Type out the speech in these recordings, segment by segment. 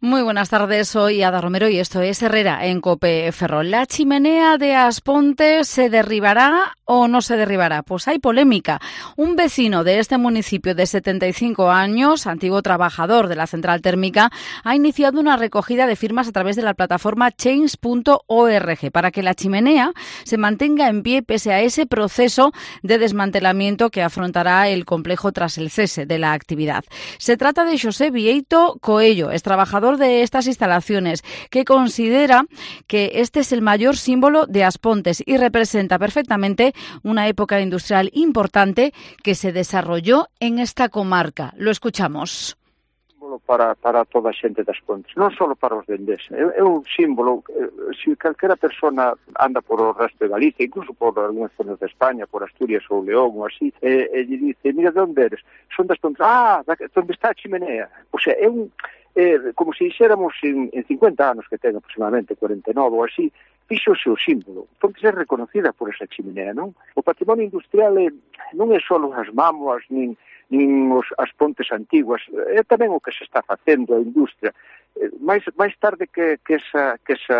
Muy buenas tardes, soy Ada Romero y esto es Herrera en COPE Ferrol. ¿La chimenea de Asponte se derribará o no se derribará? Pues hay polémica. Un vecino de este municipio de 75 años, antiguo trabajador de la central térmica, ha iniciado una recogida de firmas a través de la plataforma change.org para que la chimenea se mantenga en pie pese a ese proceso de desmantelamiento que afrontará el complejo tras el cese de la actividad. Se trata de José Vieito Coello, es trabajador de estas instalaciones, que considera que este es el mayor símbolo de Aspontes y representa perfectamente una época industrial importante que se desarrolló en esta comarca. Lo escuchamos. Para toda a xente das Pontes, non só para os de Endesa. É un símbolo, se calquera persona anda por o resto de Galicia, incluso por algunhas zonas de España, por Asturias ou León ou así, e lle dice, mira, de onde eres? Son das Pontes. Onde está a chimenea? O sea, é un... como se dixéramos en 50 anos que ten aproximadamente 49 ou así, fixo o seu símbolo. Ponte ser reconocida por esa chimenea, non? O patrimonio industrial non é só as mámoas, nin as pontes antiguas, é tamén o que se está facendo a industria. Mais tarde que esa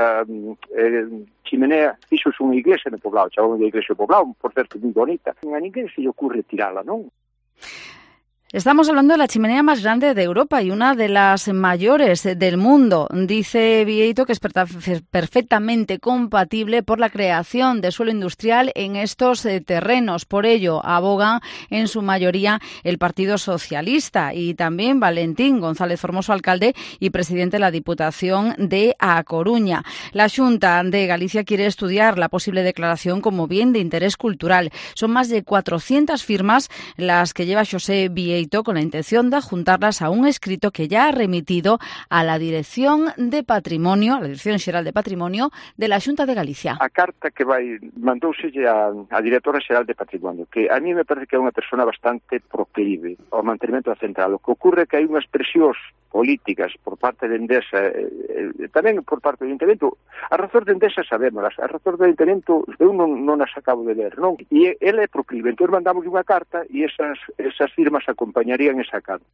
chimenea fixo unha iglesia no poblado, chamamos de iglesia do poblado, por certo, moi bonita. A ninguén se lle ocurre tirala, non? Estamos hablando de la chimenea más grande de Europa y una de las mayores del mundo. Dice Vieito que es perfectamente compatible por la creación de suelo industrial en estos terrenos. Por ello, aboga en su mayoría el Partido Socialista y también Valentín González Formoso, alcalde y presidente de la Diputación de A Coruña. La Xunta de Galicia quiere estudiar la posible declaración como bien de interés cultural. Son más de 400 firmas las que lleva José Vieito con la intención de adjuntarlas a un escrito que ya ha remitido a la Dirección de Patrimonio, a la Dirección Xeral de Patrimonio de la Xunta de Galicia. A carta que mandouselle a Directora Xeral de Patrimonio, que a mí me parece que é unha persona bastante proclive ao mantenimento da central. O que ocorre é que hai unhas presións políticas por parte de Endesa, tamén por parte do Ayuntamiento. As razóns de Endesa sabémolas, as razóns do Ayuntamiento eu non as acabo de ver, non? E ele é proclive, entón mandamos unha carta e esas firmas acompañarían esa carta.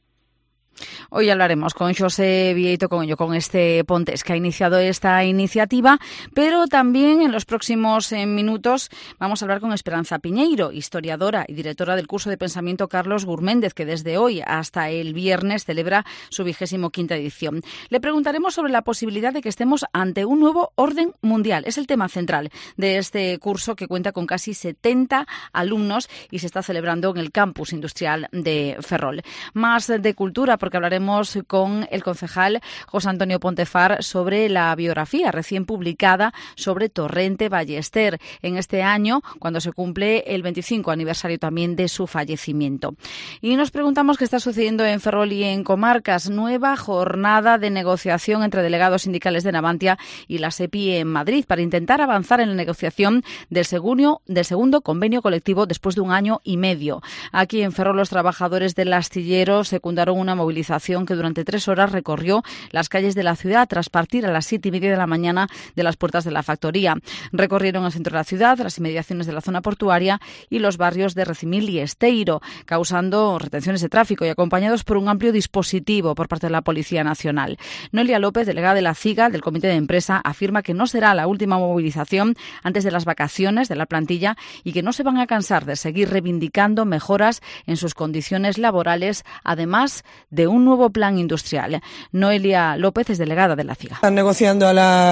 Hoy hablaremos con José Vieito Coello, con este Pontes que ha iniciado esta iniciativa, pero también en los próximos minutos vamos a hablar con Esperanza Piñeiro, historiadora y directora del curso de pensamiento Carlos Gurméndez, que desde hoy hasta el viernes celebra su 25ª edición. Le preguntaremos sobre la posibilidad de que estemos ante un nuevo orden mundial. Es el tema central de este curso que cuenta con casi 70 alumnos y se está celebrando en el campus industrial de Ferrol. Más de cultura, porque hablaremos con el concejal José Antonio Pontefar sobre la biografía recién publicada sobre Torrente Ballester en este año, cuando se cumple el 25 aniversario también de su fallecimiento. Y nos preguntamos qué está sucediendo en Ferrol y en comarcas. Nueva jornada de negociación entre delegados sindicales de Navantia y la SEPI en Madrid para intentar avanzar en la negociación del segundo convenio colectivo después de un año y medio. Aquí en Ferrol los trabajadores del astillero secundaron una movilización que durante 3 horas recorrió las calles de la ciudad tras partir a las 7:30 de la mañana de las puertas de la factoría. Recorrieron el centro de la ciudad, las inmediaciones de la zona portuaria y los barrios de Recimil y Esteiro, causando retenciones de tráfico y acompañados por un amplio dispositivo por parte de la Policía Nacional. Noelia López, delegada de la CIGA, del Comité de Empresa, afirma que no será la última movilización antes de las vacaciones de la plantilla y que no se van a cansar de seguir reivindicando mejoras en sus condiciones laborales, además de un nuevo plan industrial. Noelia López es delegada de la CIGA. Están negociando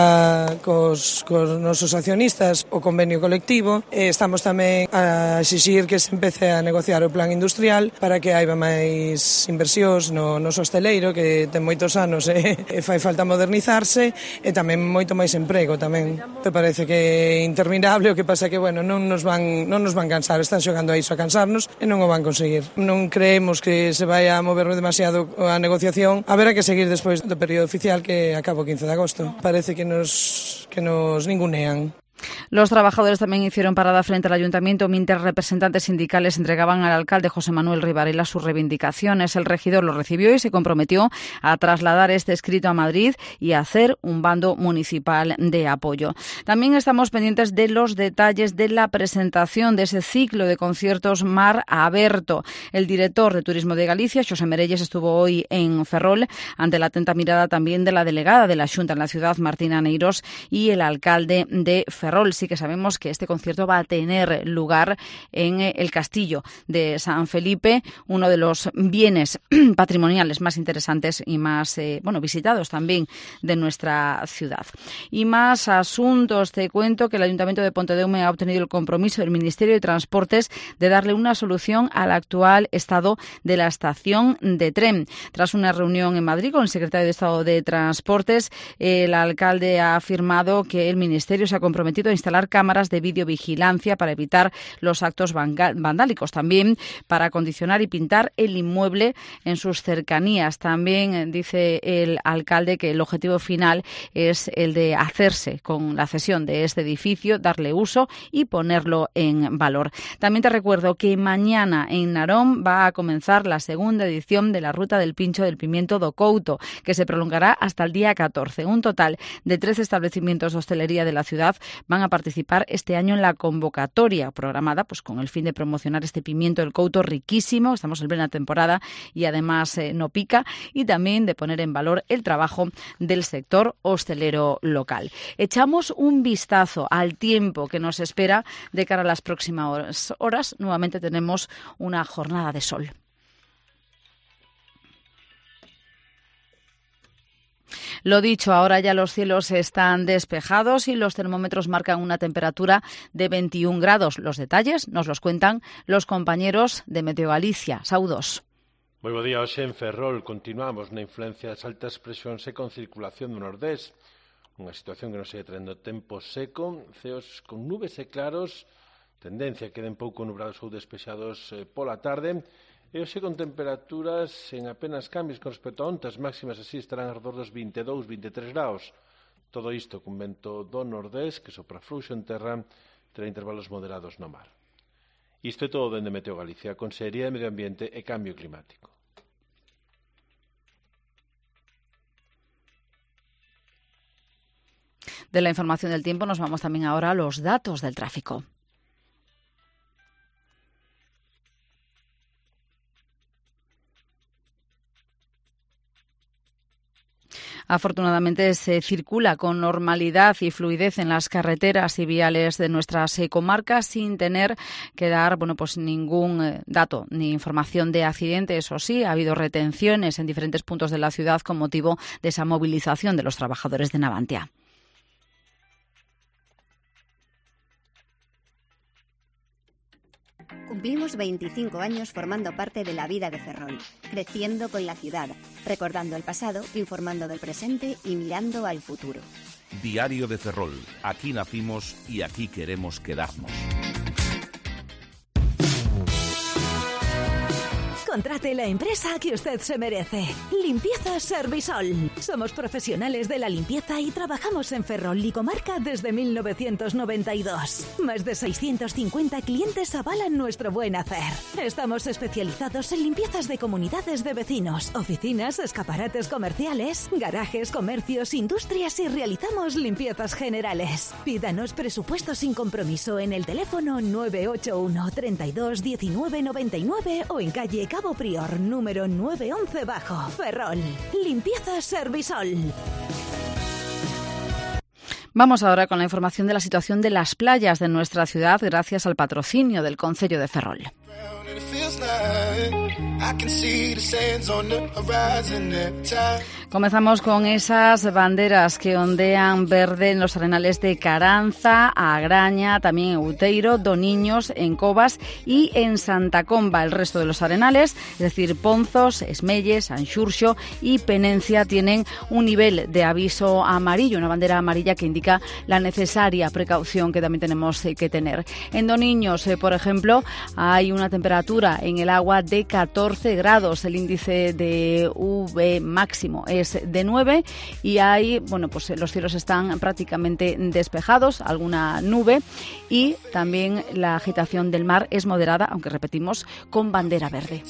cos nosos accionistas o convenio colectivo. Estamos tamén a exixir que se empece a negociar o plan industrial para que haiba máis inversións no noso hosteleiro, que ten moitos anos e fai falta modernizarse, e tamén moito máis emprego tamén. Me parece que é interminable, o que pasa que, bueno, non nos van cansar, están xogando a iso, a cansarnos, e non o van conseguir. Non creemos que se vai a mover demasiado a negociación. Haberá que seguir despois do período oficial que acaba o 15 de agosto. Parece que nos ningunean. Los trabajadores también hicieron parada frente al ayuntamiento mientras representantes sindicales entregaban al alcalde José Manuel Ribarela sus reivindicaciones. El regidor lo recibió y se comprometió a trasladar este escrito a Madrid y a hacer un bando municipal de apoyo. También estamos pendientes de los detalles de la presentación de ese ciclo de conciertos Mar Aberto. El director de Turismo de Galicia, Xosé Merelles, estuvo hoy en Ferrol ante la atenta mirada también de la delegada de la Xunta en la ciudad, Martina Neiros, y el alcalde de Ferrol. Sí que sabemos que este concierto va a tener lugar en el Castillo de San Felipe, uno de los bienes patrimoniales más interesantes y más visitados también de nuestra ciudad. Y más asuntos. Te cuento que el Ayuntamiento de Pontedeume ha obtenido el compromiso del Ministerio de Transportes de darle una solución al actual estado de la estación de tren. Tras una reunión en Madrid con el secretario de Estado de Transportes, el alcalde ha afirmado que el Ministerio se ha comprometido a instalar cámaras de videovigilancia para evitar los actos vandálicos, también para acondicionar y pintar el inmueble en sus cercanías. También dice el alcalde que el objetivo final es el de hacerse con la cesión de este edificio, darle uso y ponerlo en valor. También te recuerdo que mañana en Narón va a comenzar la segunda edición de la Ruta del Pincho del Pimiento do Couto, que se prolongará hasta el día 14. Un total de 13 establecimientos de hostelería de la ciudad van a participar este año en la convocatoria programada con el fin de promocionar este pimiento del Couto riquísimo. Estamos en plena temporada y además no pica, y también de poner en valor el trabajo del sector hostelero local. Echamos un vistazo al tiempo que nos espera de cara a las próximas horas. Nuevamente tenemos una jornada de sol. Lo dicho, ahora ya los cielos están despejados y los termómetros marcan una temperatura de 21 grados. Los detalles nos los cuentan los compañeros de Meteo Galicia. Saudos. Moi bo día, hoxe en Ferrol continuamos na influencia das altas presións e con circulación do nordés. Unha situación que nos segue traendo tempo seco, ceos con nubes e claros, tendencia que queden pouco nubrados ou despexados pola tarde. E hoxe con temperaturas en apenas cambios con respecto a onte, as máximas así estarán alrededor dos 22-23 graus. Todo isto con vento do nordés que sopra fluxo en terra, terá intervalos moderados no mar. Isto é todo dende Meteo Galicia, Consellería de Medio Ambiente e Cambio Climático. De la información del tiempo nos vamos también ahora a los datos del tráfico. Afortunadamente se circula con normalidad y fluidez en las carreteras y viales de nuestras comarcas sin tener que dar ningún dato ni información de accidente. Eso sí, ha habido retenciones en diferentes puntos de la ciudad con motivo de esa movilización de los trabajadores de Navantia. Cumplimos 25 años formando parte de la vida de Ferrol, creciendo con la ciudad, recordando el pasado, informando del presente y mirando al futuro. Diario de Ferrol. Aquí nacimos y aquí queremos quedarnos. Contrate la empresa que usted se merece. Limpieza Servisol. Somos profesionales de la limpieza y trabajamos en Ferrol y comarca desde 1992. Más de 650 clientes avalan nuestro buen hacer. Estamos especializados en limpiezas de comunidades de vecinos, oficinas, escaparates comerciales, garajes, comercios, industrias y realizamos limpiezas generales. Pídanos presupuesto sin compromiso en el teléfono 981 32 19 99 o en calle Cabo Prior, número 911 bajo. Ferrol. Limpieza Servisol. Vamos ahora con la información de la situación de las playas de nuestra ciudad gracias al patrocinio del Concello de Ferrol. Comenzamos con esas banderas que ondean verde en los arenales de Caranza, Agraña, también en Outeiro, Doniños, en Covas y en Santa Comba. El resto de los arenales, es decir, Ponzos, Esmelles, Anxurxo y Penencia, tienen un nivel de aviso amarillo, una bandera amarilla que indica la necesaria precaución que también tenemos que tener. En Doniños, por ejemplo, hay una temperatura en el agua de 14 grados. El índice de UV máximo es es de 9 y hay, bueno, pues los cielos están prácticamente despejados, alguna nube y también la agitación del mar es moderada, aunque repetimos, con bandera verde.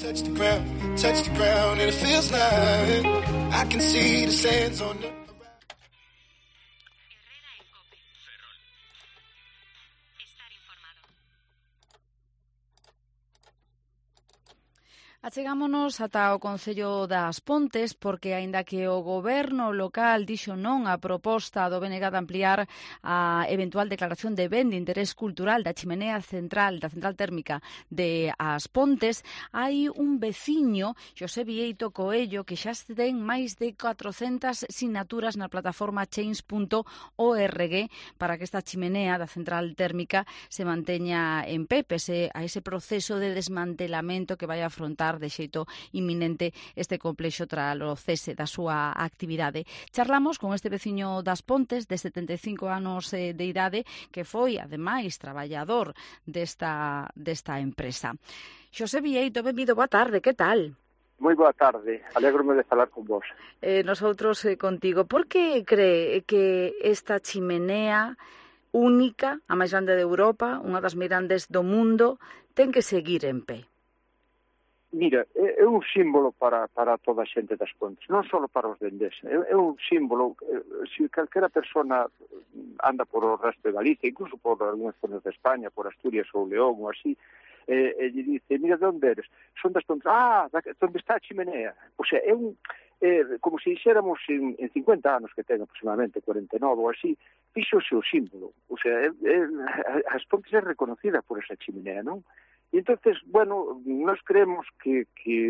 Achegámonos ata o Concello das Pontes porque, aínda que o goberno local dixo non a proposta do BNG de ampliar a eventual declaración de ben de interés cultural da chimenea central, da central térmica de As Pontes, hai un veciño, Xosé Vieito Coello, que xa ten máis de 400 sinaturas na plataforma change.org para que esta chimenea da central térmica se manteña en pé, pese a ese proceso de desmantelamento que vai afrontar de xeito inminente este complexo tras o cese da súa actividade. Charlamos con este veciño das Pontes de 75 anos de idade que foi, ademais, traballador desta empresa. Xosé Vieito, benvido, boa tarde, que tal? Moi boa tarde, alégrome de falar con vos. Nosotros contigo. Por que cree que esta chimenea única, a máis grande de Europa, unha das máis grandes do mundo, ten que seguir en pé? Mira, é un símbolo para toda a xente das Pontes, non só para os de Endesa, é un símbolo, se calquera persona anda por o resto de Galicia, incluso por algunhas zonas de España, por Asturias ou León ou así, e lle dice, mira, de onde eres? Son das Pontes, onde está a chimenea? O sea, é un... como se dixéramos en 50 anos que ten aproximadamente 49 ou así, fixose o símbolo, o sea, As Pontes é reconocida por esa chimenea, non? E entonces, bueno, nós creemos que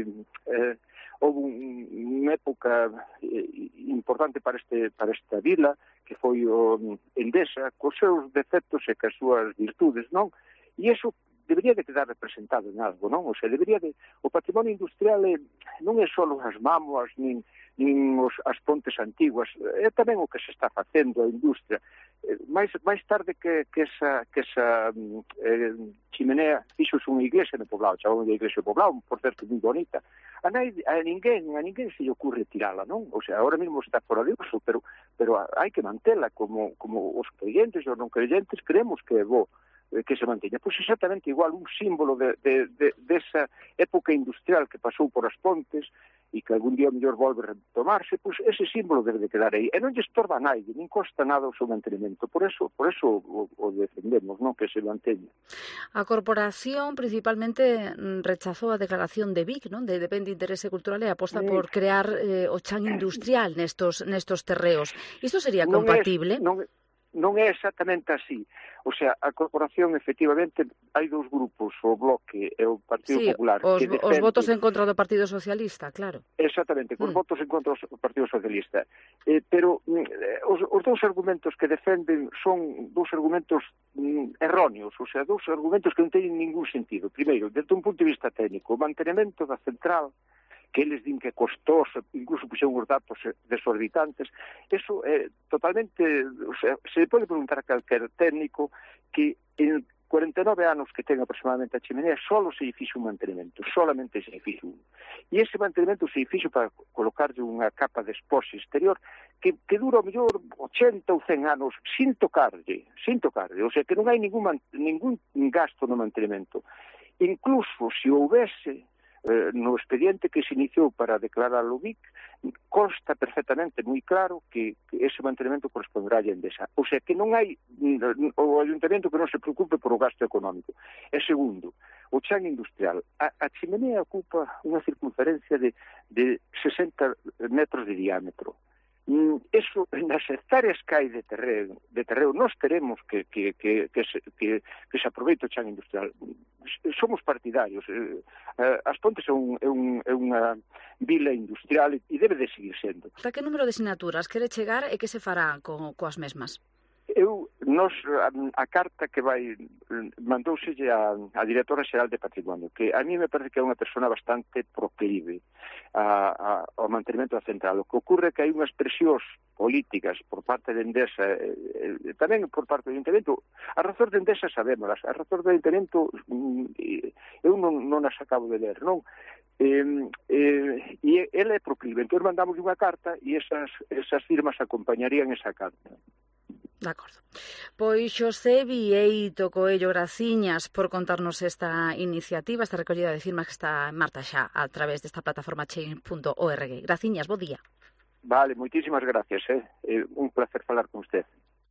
houve unha época importante para esta vila, que foi o Endesa, cos seus defectos e cas súas virtudes, non? E iso debería de quedar representado en algo, non? O sea, o patrimonio industrial non é só as mámoas, nin as pontes antiguas, é tamén o que se está facendo a industria. máis tarde que esa chimenea fixose unha iglesia no poblado, chamamos de iglesia do poblado, por certo, moi bonita. A ninguén se lle ocurre tirala, non? O sea, ahora mesmo está fora de uso, pero hai que mantela como os creyentes e os non creyentes creemos que é bo que se manteña. Pois exactamente igual, un símbolo desa época industrial que pasou por As Pontes e que algún día mellor volve a retomarse, pois ese símbolo debe de quedar aí. E non lle estorba a naide, nin costa nada o seu mantenimento. Por eso o defendemos, non, que se manteña. A corporación principalmente rechazou a declaración de Vic, non, de ben de interese cultural e aposta por crear o chan industrial nestos terreos. Isto sería compatible? Non é exactamente así. O sea, a corporación, efectivamente, hai dous grupos, o Bloque e o Partido Popular. Os votos en contra do Partido Socialista, claro. Exactamente, os votos en contra do Partido Socialista. Pero os dous argumentos que defenden son dous argumentos erróneos, o sea, dous argumentos que non teñen ningún sentido. Primeiro, desde un punto de vista técnico, o mantenimento da central, que eles din que é costoso, incluso puxeron os datos desorbitantes, eso é totalmente... O sea, se pode preguntar a calquer técnico que en 49 anos que ten aproximadamente a chimenea, solo se fixo un mantenimento, solamente se fixo un. E ese mantenimento se fixo para colocarlle unha capa de esposa exterior que dura o mellor 80 ou 100 anos sin tocarlle, o sea, que non hai ningún gasto no mantenimento. Incluso se houvese no expediente que se iniciou para declarar o BIC, consta perfectamente, moi claro, que ese mantenimento corresponderá a Endesa. O sea, que non hai o ayuntamento que non se preocupe por o gasto económico. E segundo, o chan industrial. A chimenea ocupa unha circunferencia de 60 metros de diámetro. Eso, nas hectáreas que hai de terreo, nós queremos que se aproveite o chan industrial. Somos partidarios. As Pontes é unha vila industrial e debe de seguir sendo. Para que número de sinaturas quere chegar e que se fará coas mesmas? Eu a carta que mandouselle a directora xeral de Patrimonio, que a mí me parece que é unha persona bastante proclive ao mantenimento da central. O que ocorre é que hai unhas presións políticas por parte de Endesa, tamén por parte do Ayuntamiento. As razóns de Endesa sabémolas, as razóns do Ayuntamiento eu non as acabo de ler, non? E ela é proclive, entón mandamos unha carta e esas firmas acompañarían esa carta. De acordo. Pois Xosé Bieito Coello, graciñas por contarnos esta iniciativa, esta recollida de firmas que está en marcha xa a través desta plataforma change.org. Graciñas, bo día. Vale, moitísimas gracias, un placer falar con usted.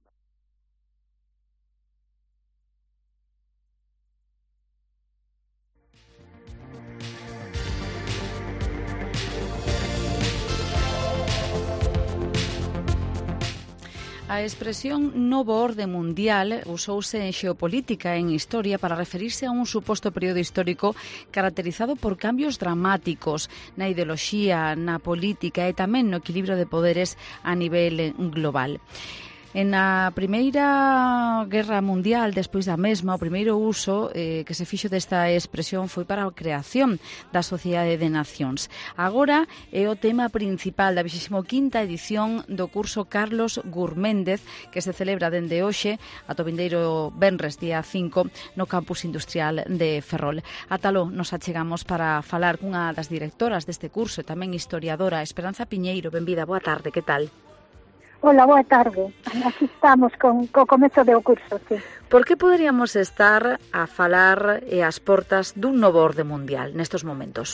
A expresión novo orde mundial usouse en xeopolítica e en historia para referirse a un suposto período histórico caracterizado por cambios dramáticos na ideoloxía, na política e tamén no equilibrio de poderes a nivel global. En a Primeira Guerra Mundial, despois da mesma, o primeiro uso que se fixo desta expresión foi para a creación da Sociedade de Nacións. Agora é o tema principal da 25ª edición do curso Carlos Gurméndez, que se celebra dende hoxe ata o vindeiro venres día 5 no campus industrial de Ferrol. Atalo nos achegamos para falar cunha das directoras deste curso e tamén historiadora, Esperanza Piñeiro. Benvida, boa tarde, que tal? Hola, boa tarde. Aquí estamos co comezo do curso, sí. Por que poderíamos estar a falar ás portas dun novo orde mundial nestes momentos?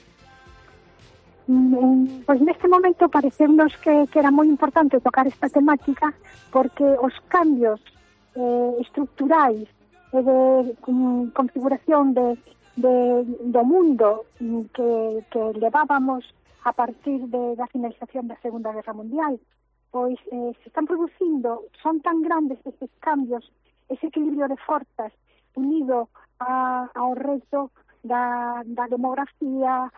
Pois neste momento pareceunos que era moi importante tocar esta temática porque os cambios estructurais e de configuración do mundo que levábamos a partir da finalización da Segunda Guerra Mundial, pois se están producindo, son tan grandes estes cambios, ese equilibrio de forzas unido ao reto da demografía,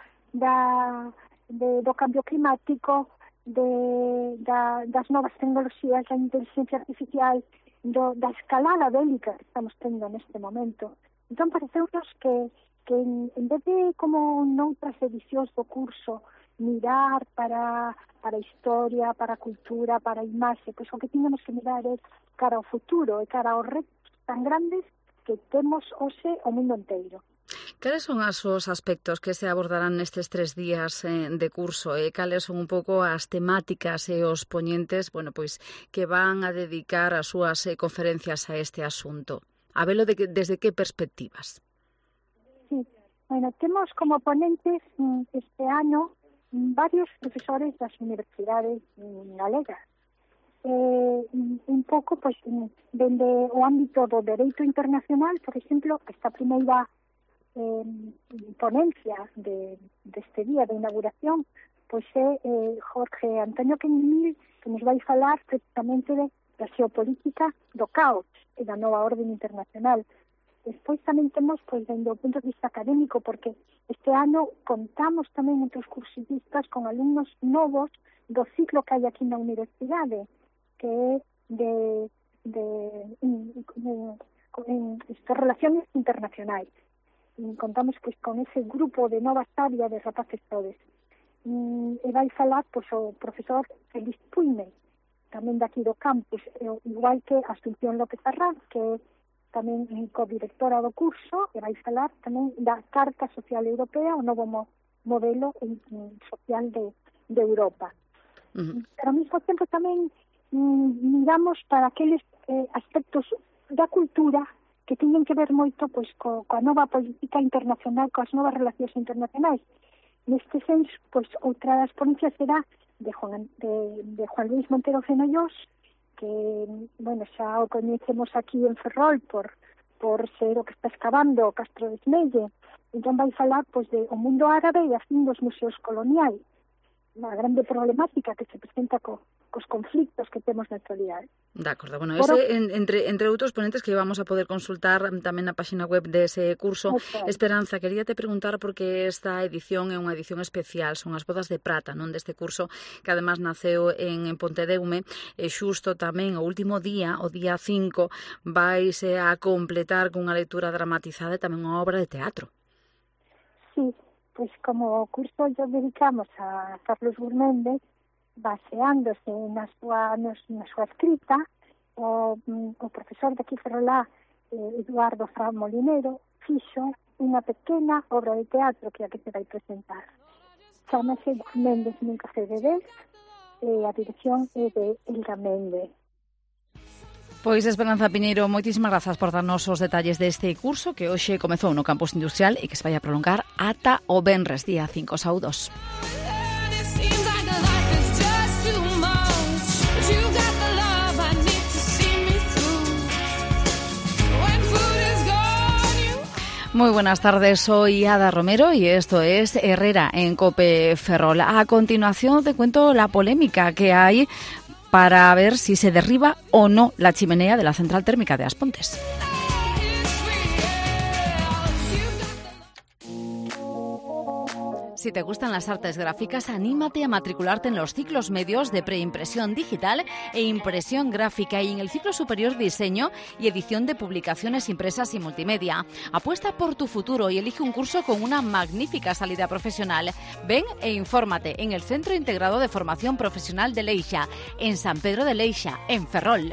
do cambio climático, das novas tecnoloxías, da inteligencia artificial, da escalada bélica que estamos tendo neste momento. Entón, pareceunos que en vez de, como noutras edicións do curso, mirar para a historia, para a cultura, para a imaxe, pois o que tínhamos que mirar é cara ao futuro e cara aos retos tan grandes que temos hoxe o mundo inteiro. Cales son os aspectos que se abordarán nestes 3 días de curso e cales son un pouco as temáticas e os poñentes, pois que van a dedicar as súas conferencias a este asunto? A velo desde que perspectivas? Sí, temos como ponentes este ano varios profesores das universidades galegas. Un pouco, pois, dende o ámbito do dereito internacional, por exemplo, esta primeira ponencia deste día de inauguración, pois é Jorge Antonio Quendimil, que nos vai falar precisamente da xeopolítica do caos e da nova orden internacional. Despois tamén temos, pois, dende o punto de vista académico, porque este ano contamos tamén entre os cursistas con alumnos novos do ciclo que hai aquí na universidade, que é de relaciones internacionais. Contamos, pois, con ese grupo de nova sabia de rapaces todes. E vai falar, pois, o profesor Félix Puime, tamén daqui do campus, igual que Asunción López Arranz, que é tamén codirectora do curso, e vai falar tamén da Carta Social Europea, o novo modelo social de Europa. Pero ao mesmo tempo tamén miramos para aqueles aspectos da cultura que teñen que ver moito pois coa nova política internacional, coas novas relacións internacionais. Neste senso, pois outra das ponencias será de Juan Luis Montero Fenollos, que, xa o coñecemos aquí en Ferrol por ser o que está excavando o Castro de Esmelle. Entón vai falar, pois, de o mundo árabe e a fin dos museos coloniais. Unha grande problemática que se presenta co cos conflictos que temos na actualidade. De acordo. Bueno, ese, entre outros ponentes que vamos a poder consultar tamén na página web dese curso. Esperanza, queríate preguntar porque esta edición é unha edición especial, son as bodas de prata, non, deste curso, que además naceu en Pontedeume, e xusto tamén o último día, o día 5, vais a completar cunha lectura dramatizada e tamén unha obra de teatro. Sí, pois como o curso yo dedicamos a Carlos Gurméndez, baseándose na súa escrita, o profesor de aquí Ferrolá, Eduardo Fra Molinero, fixo unha pequena obra de teatro que é a que se vai presentar. Chámase Méndez nunca se debe, e a dirección é de Elga Méndez. Pois Esperanza Piñeiro, moitísimas grazas por darnos os detalles deste curso que hoxe comezou no campus industrial e que se vai a prolongar ata o venres, día 5. Saúdos. Muy buenas tardes, soy Ada Romero y esto es Herrera en COPE Ferrol. A continuación te cuento la polémica que hay para ver si se derriba o no la chimenea de la central térmica de Aspontes. Si te gustan las artes gráficas, anímate a matricularte en los ciclos medios de preimpresión digital e impresión gráfica y en el ciclo superior diseño y edición de publicaciones impresas y multimedia. Apuesta por tu futuro y elige un curso con una magnífica salida profesional. Ven e infórmate en el Centro Integrado de Formación Profesional de Leixa, en San Pedro de Leixa, en Ferrol.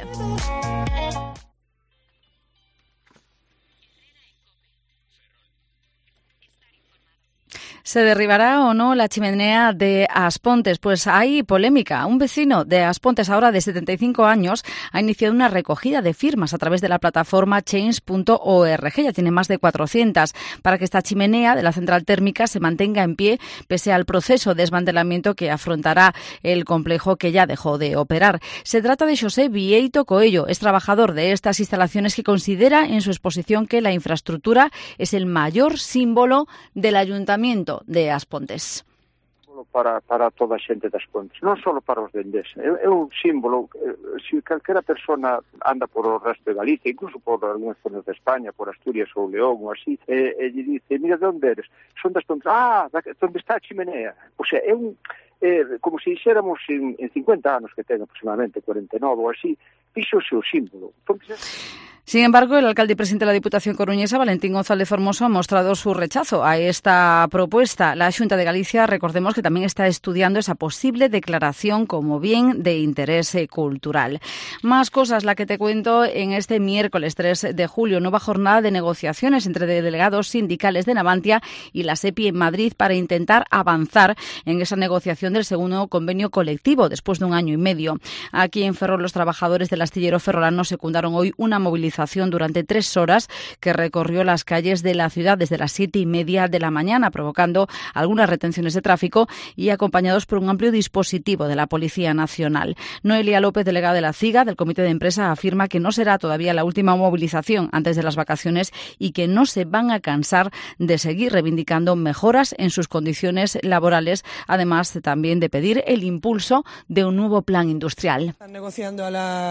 ¿Se derribará o no la chimenea de Aspontes? Pues hay polémica. Un vecino de Aspontes, ahora de 75 años, ha iniciado una recogida de firmas a través de la plataforma change.org. Ya tiene más de 400 para que esta chimenea de la central térmica se mantenga en pie pese al proceso de desmantelamiento que afrontará el complejo que ya dejó de operar. Se trata de José Vieito Coello. Es trabajador de estas instalaciones que considera en su exposición que la infraestructura es el mayor símbolo del ayuntamiento de Aspontes. Para toda a xente das Pontes, non só para os de Endesa. É un símbolo, se calquera persona anda por o resto de Galicia, incluso por algunhas zonas de España, por Asturias ou León ou así, e lle dice, mira, de onde eres? Son das Pontes. Onde está a chimenea? O sea, é como se dixéramos en 50 anos que ten aproximadamente 49 ou así, fixo o seu símbolo. Entonces, sin embargo, el alcalde y presidente de la Diputación coruñesa, Valentín González Formoso, ha mostrado su rechazo a esta propuesta. La Xunta de Galicia, recordemos que también está estudiando esa posible declaración como bien de interés cultural. Más cosas, la que te cuento en este miércoles 3 de julio, nueva jornada de negociaciones entre delegados sindicales de Navantia y la SEPI en Madrid para intentar avanzar en esa negociación del segundo convenio colectivo después de un año y medio. Aquí en Ferrol, los trabajadores del astillero ferrolano secundaron hoy una movilización durante 3 horas que recorrió las calles de la ciudad desde las 7:30 de la mañana, provocando algunas retenciones de tráfico y acompañados por un amplio dispositivo de la Policía Nacional. Noelia López, delegada de la CIGA, del Comité de Empresa, afirma que no será todavía la última movilización antes de las vacaciones y que no se van a cansar de seguir reivindicando mejoras en sus condiciones laborales, además también de pedir el impulso de un nuevo plan industrial. Están negociando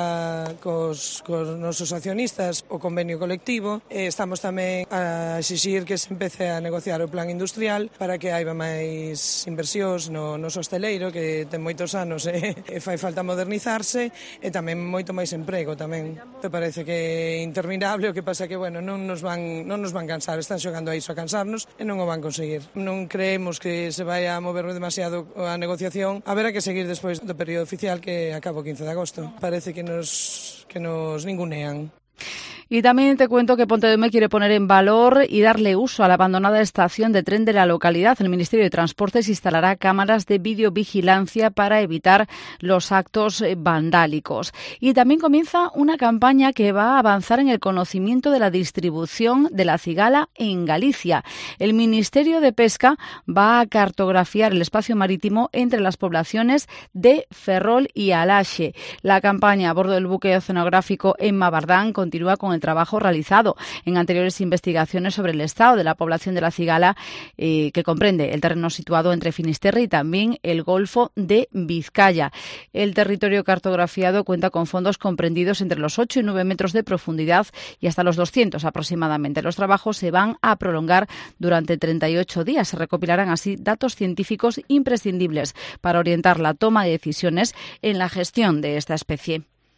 cos nosos accionistas o convenio colectivo. Estamos tamén a exixir que se empece a negociar o plan industrial para que haiba máis inversións no hosteleiro, que ten moitos anos e fai falta modernizarse, e tamén moito máis emprego tamén. Te parece que é interminable, o que pasa que, bueno, non nos van cansar, están xogando a iso a cansarnos e non o van conseguir. Non creemos que se vai a mover demasiado a negociación. Haberá que seguir despois do período oficial que acaba o 15 de agosto. Parece que nos ningunean. Y también te cuento que Pontedeume quiere poner en valor y darle uso a la abandonada estación de tren de la localidad. El Ministerio de Transportes instalará cámaras de videovigilancia para evitar los actos vandálicos. Y también comienza una campaña que va a avanzar en el conocimiento de la distribución de la cigala en Galicia. El Ministerio de Pesca va a cartografiar el espacio marítimo entre las poblaciones de Ferrol y Alaxe. La campaña a bordo del buque oceanográfico Emma Bardán continúa con con el trabajo realizado en anteriores investigaciones sobre el estado de la población de la cigala, que comprende el terreno situado entre Finisterre y también el Golfo de Vizcaya. El territorio cartografiado cuenta con fondos comprendidos entre los 8 y 9 metros de profundidad y hasta los 200 aproximadamente. Los trabajos se van a prolongar durante 38 días. Se recopilarán así datos científicos imprescindibles para orientar la toma de decisiones en la gestión de esta especie.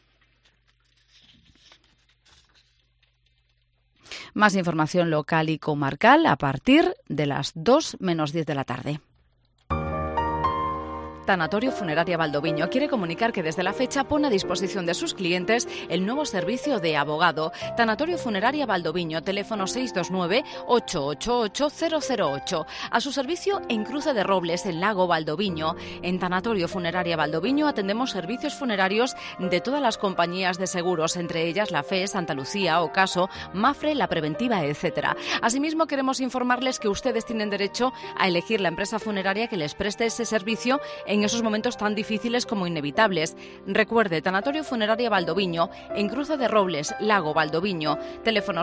Más información local y comarcal a partir de las 2 menos 10 de la tarde. Tanatorio Funeraria Valdoviño quiere comunicar que desde la fecha pone a disposición de sus clientes el nuevo servicio de abogado. Tanatorio Funeraria Valdoviño, teléfono 629-888-008. A su servicio en Cruce de Robles, en Lago Valdoviño. En Tanatorio Funeraria Valdoviño atendemos servicios funerarios de todas las compañías de seguros, entre ellas la FE, Santa Lucía, Ocaso, Mafre, La Preventiva, etc. Asimismo, queremos informarles que ustedes tienen derecho a elegir la empresa funeraria que les preste ese servicio en esos momentos tan difíciles como inevitables. Recuerde, Tanatorio Funeraria Valdoviño, en Cruce de Robles, Lago Valdoviño, teléfono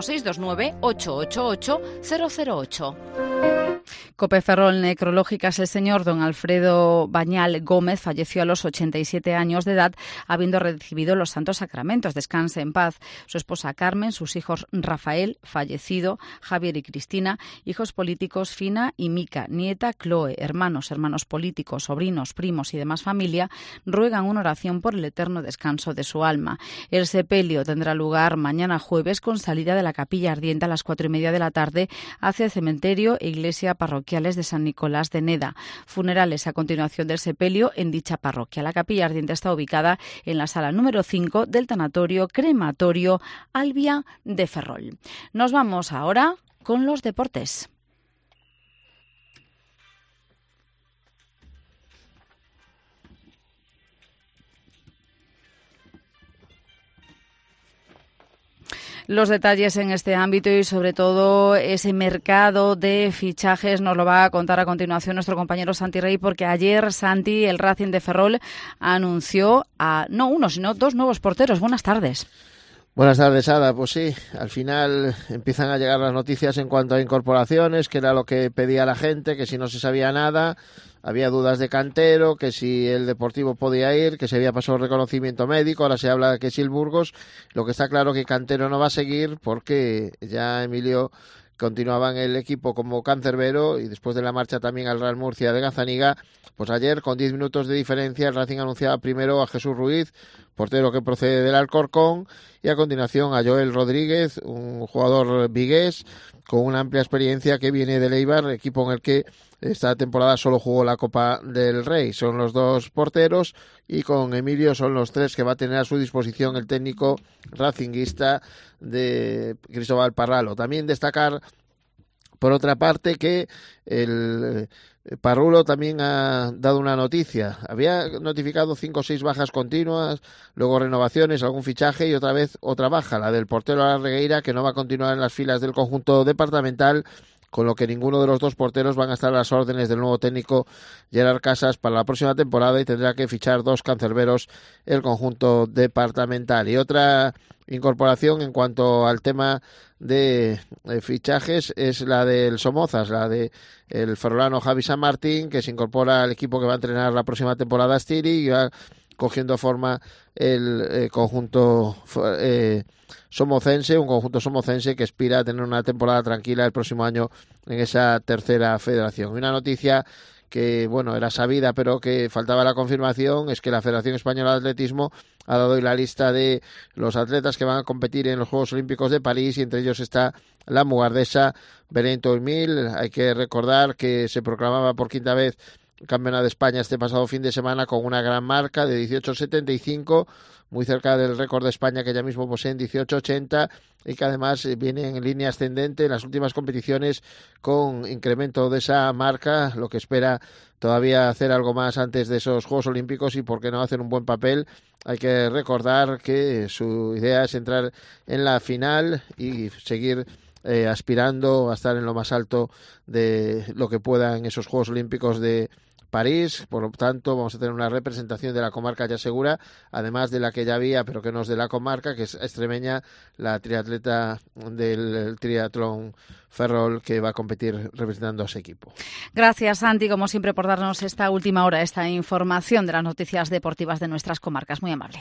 629-888-008. COPE Ferrol Necrológicas, el señor don Alfredo Bañal Gómez falleció a los 87 años de edad, habiendo recibido los santos sacramentos. Descanse en paz. Su esposa Carmen, sus hijos Rafael, fallecido, Javier y Cristina, hijos políticos Fina y Mica, nieta Chloe, hermanos políticos, sobrinos, primos y demás familia, ruegan una oración por el eterno descanso de su alma. El sepelio tendrá lugar mañana jueves con salida de la capilla ardiente a las 4:30 de la tarde hacia el cementerio e iglesia parroquiales de San Nicolás de Neda. Funerales a continuación del sepelio en dicha parroquia. La capilla ardiente está ubicada en la sala número 5 del tanatorio crematorio Albia de Ferrol. Nos vamos ahora con los deportes. Los detalles en este ámbito y sobre todo ese mercado de fichajes nos lo va a contar a continuación nuestro compañero Santi Rey, porque ayer, Santi, el Racing de Ferrol anunció a no uno, sino 2 nuevos porteros. Buenas tardes. Buenas tardes, Ada. Pues sí, al final empiezan a llegar las noticias en cuanto a incorporaciones, que era lo que pedía la gente, que si no se sabía nada, había dudas de Cantero, que si el Deportivo podía ir, que se había pasado el reconocimiento médico, ahora se habla de que si el Burgos. Lo que está claro que Cantero no va a seguir porque ya Emilio continuaba en el equipo como cancerbero y después de la marcha también al Real Murcia de Gazzaniga, pues ayer con 10 minutos de diferencia el Racing anunciaba primero a Jesús Ruiz, portero que procede del Alcorcón, y a continuación a Joel Rodríguez, un jugador vigués con una amplia experiencia que viene del Eibar, equipo en el que esta temporada solo jugó la Copa del Rey. Son los 2 porteros y con Emilio son los 3 que va a tener a su disposición el técnico racinguista de Cristóbal Parralo. También destacar, por otra parte, que el Parrulo también ha dado una noticia. Había notificado 5 o 6 bajas continuas, luego renovaciones, algún fichaje y otra vez otra baja, la del portero Arregueira, que no va a continuar en las filas del conjunto departamental, con lo que ninguno de los 2 porteros van a estar a las órdenes del nuevo técnico Gerard Casas para la próxima temporada y tendrá que fichar 2 cancerberos el conjunto departamental. Y otra incorporación en cuanto al tema de fichajes es la del Somozas, la de el ferrolano Javi San Martín, que se incorpora al equipo que va a entrenar la próxima temporada Stiri y va cogiendo forma el conjunto somocense, un conjunto somocense que aspira a tener una temporada tranquila el próximo año en esa tercera federación. Una noticia que, bueno, era sabida pero que faltaba la confirmación, es que la Federación Española de Atletismo ha dado hoy la lista de los atletas que van a competir en los Juegos Olímpicos de París y entre ellos está la mugardesa Belén Toimil. Hay que recordar que se proclamaba por 5ª vez campeona de España este pasado fin de semana con una gran marca de 18.75, muy cerca del récord de España que ya mismo posee en 18.80 y que además viene en línea ascendente en las últimas competiciones con incremento de esa marca, lo que espera todavía hacer algo más antes de esos Juegos Olímpicos y por qué no hacer un buen papel. Hay que recordar que su idea es entrar en la final y seguir aspirando a estar en lo más alto de lo que pueda en esos Juegos Olímpicos de París. Por lo tanto, vamos a tener una representación de la comarca ya segura, además de la que ya había, pero que no es de la comarca, que es extremeña, la triatleta del triatlón Ferrol, que va a competir representando a ese equipo. Gracias, Santi, como siempre, por darnos esta última hora, esta información de las noticias deportivas de nuestras comarcas. Muy amable.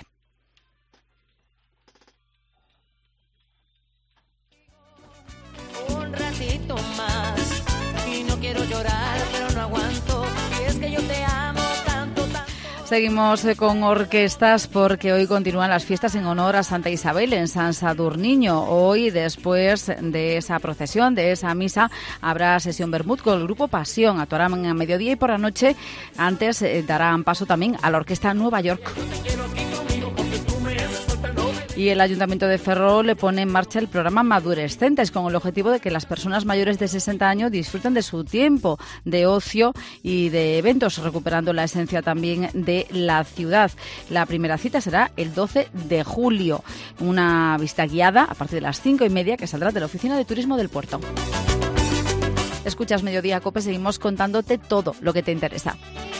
Un ratito más y no quiero llorar, pero no aguanto, y es que yo te amo tanto, tanto. Seguimos con orquestas porque hoy continúan las fiestas en honor a Santa Isabel en San Sadurniño. Hoy, después de esa procesión, de esa misa, habrá sesión vermut con el grupo Pasión. Actuarán a mediodía y por la noche. Antes darán paso también a la Orquesta Nueva York. Y el Ayuntamiento de Ferrol le pone en marcha el programa Madurescentes con el objetivo de que las personas mayores de 60 años disfruten de su tiempo de ocio y de eventos, recuperando la esencia también de la ciudad. La primera cita será el 12 de julio. Una visita guiada a partir de las 5:30 que saldrá de la Oficina de Turismo del Puerto. Escuchas Mediodía Cope, seguimos contándote todo lo que te interesa.